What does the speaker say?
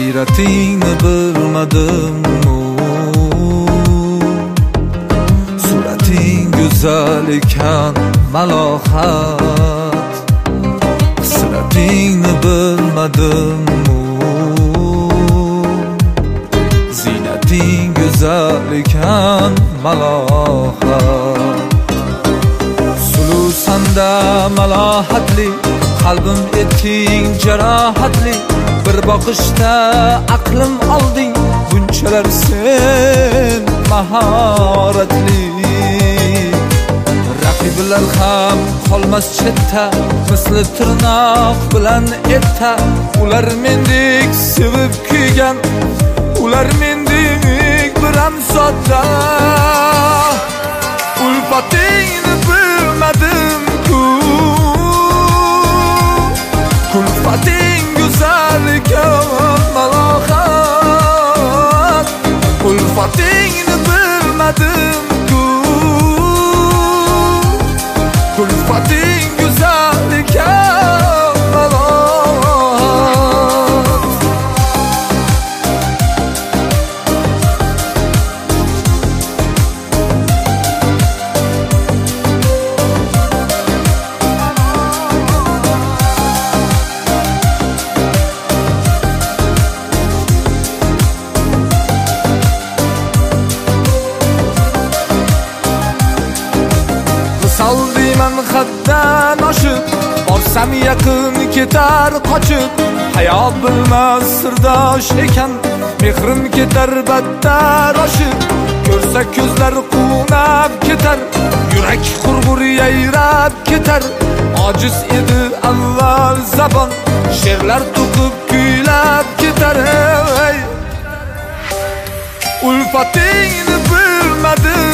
Siyratingni bilmadim, surating go'zal ekan malohat. Siratingni bilmadim, ziynating go'zal ekan malohat. Sulusanda malohatli, qalbim etding jarohatli. Bir boqishda aqlim olding, bunchalar sen mahoratli. Raqiblar ham qolmas chetda, misli tirnoq bilan etda. Ular mendek sevib kuygan, ular mendek biram sodda. Ulfatingni bilmadim-ku, kulfating go'zal ekan malohat. Ulfatingni bilmadim-ku, kulfating go'zal ekan malohat. Misol deyman haddan oshib, borsam yaqin ketar qochib. Hayo bilmas sirdosh ekan, mehrim ketar battar oshib. Ko'rsa ko'zlar quvnab ketar, yurak qurg'ur yayrab ketar. Ojiz edi avval zabon, she'rlar to'qib kuylab ketar. Ulfatingni bilmadim,